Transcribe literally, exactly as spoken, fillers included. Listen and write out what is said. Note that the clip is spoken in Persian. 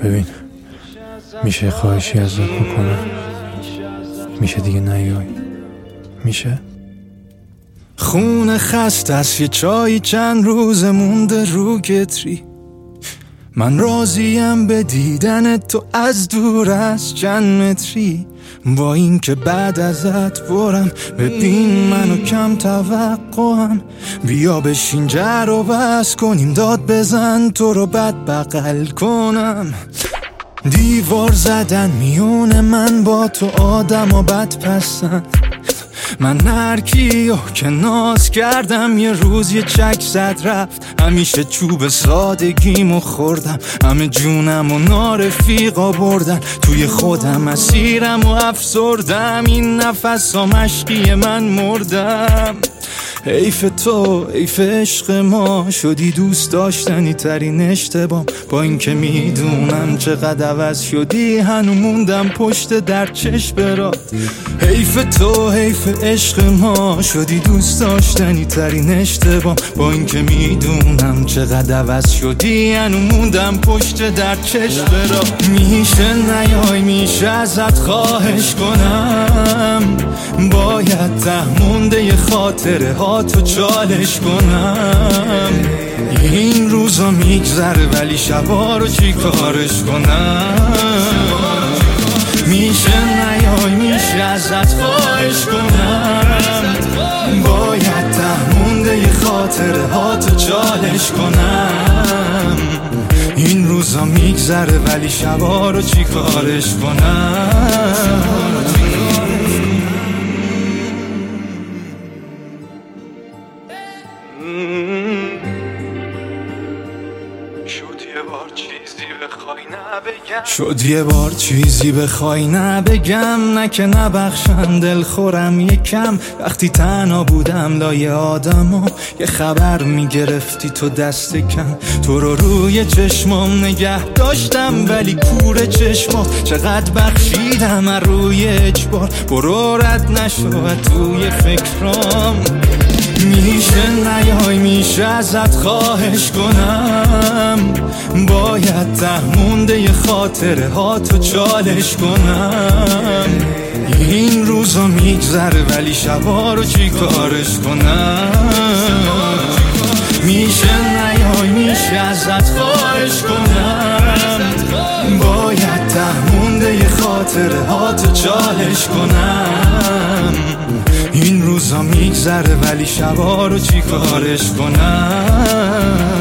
ببین، میشه خواهشی ازت بکنم؟ میشه دیگه نیای؟ میشه؟ خونه خسته است، یه چایی چند روز مونده رو گتری. من راضیم به دیدن تو از دور از چند متری. با این که بعد ازت برم، ببین منو کم توقعم. بیا بشین جر و بس کنیم، داد بزن تو رو بد بغل کنم. دیوار زدن میون من با تو آدم و بد پسند. من هرکیو که ناز کردم یه روز یه چک زد رفت. همیشه چوب سادگیمو خوردم، همه جونم و نارفیقا بردن. توی خودم اسیرم و افسردم، این نفس ها مشکی من مردم. حیف تو، حیف عشق ما، شدی دوست داشتنی ترین اشتباه. با این که میدونم چقدر عوض شدی، هنو موندم پشت در چشم برات. حیف تو، حیف عشق ما، شدی دوست داشتنی ترین اشتباه. با این که میدونم چقدر عوض شدی، هنو موندم پشت در چشم برات. میشه نیای، میشه ازت خواهش کنم، باید ته مونده ی خاطره ها تو چالش کنم. این روزا میگذره ولی شبا رو چی کارش کنم. میشه نیای، میشه ازت خواهش کنم، باید ته مونده ی خاطره ها تو چالش کنم. این روزا میگذره ولی شبا رو چی کارش کنم. شد یه بار چیزی بخوای نبگم، نه که نبخشم دل خورم یکم. وقتی تنها بودم لای آدم ها، یه خبر میگرفتی تو دست کم. تو رو روی چشمام نگه داشتم ولی کور چشما. چقدر بخشیدم از روی اجبار، برو رد نشو توی فکرام. میشه نیای، میشه ازت خواهش کنم، باید ته مونده ی خاطره ها تو چالش کنم. این روزا میگذره ولی شبا رو چی کارش کنم. میشه نیای، میشه ازت خواهش کنم، باید ته مونده ی خاطره ها تو چالش کنم. این روزا میگذره ولی شبا رو چی کارش کنم.